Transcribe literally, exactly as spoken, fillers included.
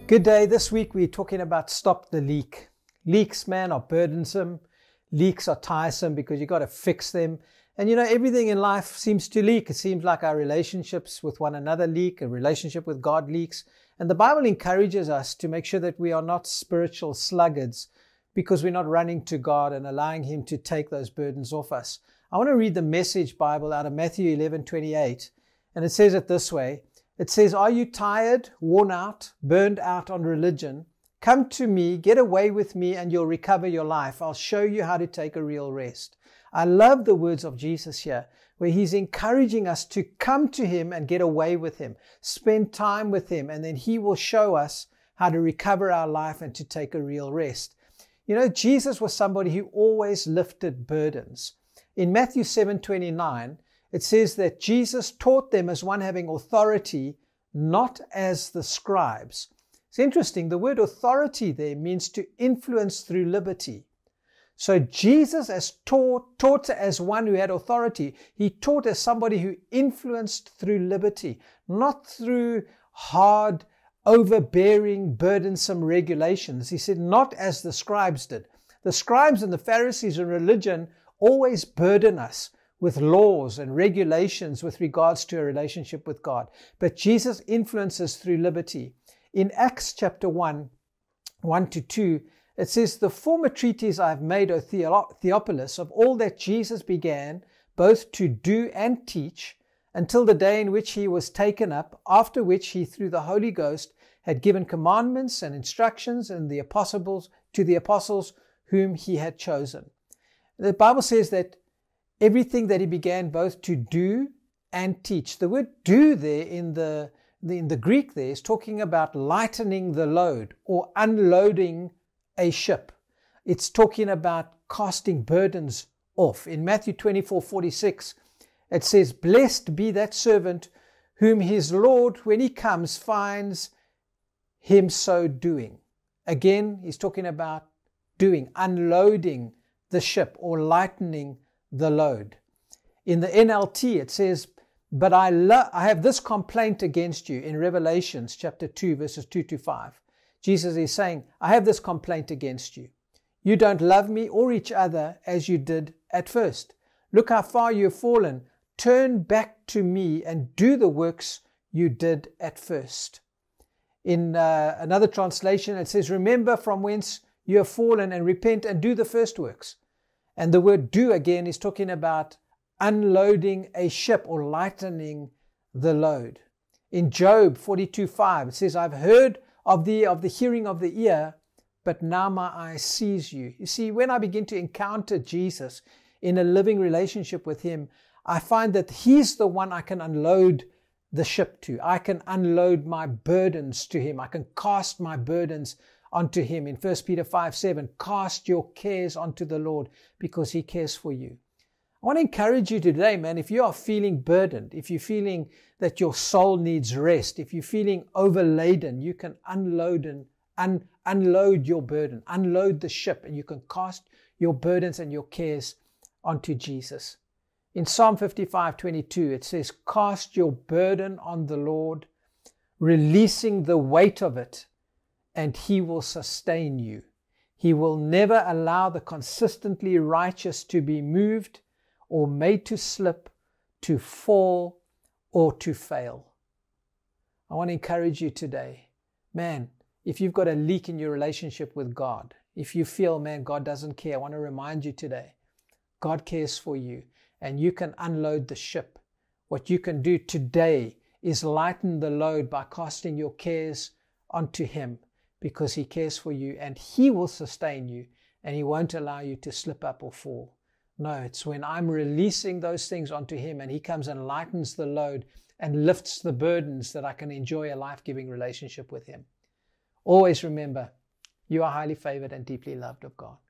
Good day. This week we're talking about stop the leak. Leaks, man, are burdensome. Leaks are tiresome because you got to fix them. And you know, everything in life seems to leak. It seems like our relationships with one another leak, a relationship with God leaks. And the Bible encourages us to make sure that we are not spiritual sluggards because we're not running to God and allowing Him to take those burdens off us. I want to read the Message Bible out of Matthew eleven twenty-eight. And it says it this way. It says, "Are you tired, worn out, burned out on religion? Come to me, get away with me, and you'll recover your life. I'll show you how to take a real rest." I love the words of Jesus here, where He's encouraging us to come to Him and get away with Him, spend time with Him, and then He will show us how to recover our life and to take a real rest. You know, Jesus was somebody who always lifted burdens. In Matthew seven twenty-nine, it says that Jesus taught them as one having authority, not as the scribes. It's interesting. The word authority there means to influence through liberty. So Jesus as taught, taught as one who had authority. He taught as somebody who influenced through liberty, not through hard, overbearing, burdensome regulations. He said, not as the scribes did. The scribes and the Pharisees in religion always burden us with laws and regulations with regards to a relationship with God. But Jesus influences through liberty. In Acts chapter one, one to two, it says, "The former treatise I have made, O Theophilus, of all that Jesus began, both to do and teach, until the day in which He was taken up, after which He, through the Holy Ghost, had given commandments and instructions and the apostles to the apostles whom He had chosen." The Bible says that everything that He began both to do and teach. The word do there in the, the, in the Greek there is talking about lightening the load or unloading a ship. It's talking about casting burdens off. In Matthew twenty-four forty-six, it says, "Blessed be that servant whom his Lord, when he comes, finds him so doing." Again, he's talking about doing, unloading the ship or lightening the load. In the N L T, it says, "But I, lo- I have this complaint against you," in Revelations chapter two, verses two to five. Jesus is saying, I have this complaint against you. You don't love me or each other as you did at first. Look how far you have fallen. Turn back to me and do the works you did at first. In uh, another translation, it says, "Remember from whence you have fallen and repent and do the first works." And the word "do" again is talking about unloading a ship or lightening the load. In Job forty-two five, it says, "I've heard of thee of the hearing of the ear, but now my eye sees you." You see, when I begin to encounter Jesus in a living relationship with Him, I find that He's the one I can unload the ship to. I can unload my burdens to Him. I can cast my burdens onto Him. In First Peter five seven, "Cast your cares onto the Lord because He cares for you." I want to encourage you today, man, if you are feeling burdened, if you're feeling that your soul needs rest, if you're feeling overladen, you can unload and un- unload your burden, unload the ship, and you can cast your burdens and your cares onto Jesus. In Psalm fifty-five twenty-two, it says, "Cast your burden on the Lord, releasing the weight of it, and He will sustain you. He will never allow the consistently righteous to be moved or made to slip, to fall, or to fail." I want to encourage you today. Man, if you've got a leak in your relationship with God, if you feel, man, God doesn't care, I want to remind you today, God cares for you, and you can unload the ship. What you can do today is lighten the load by casting your cares onto Him, because He cares for you and He will sustain you and He won't allow you to slip up or fall. No, it's when I'm releasing those things onto Him and He comes and lightens the load and lifts the burdens that I can enjoy a life-giving relationship with Him. Always remember, you are highly favored and deeply loved of God.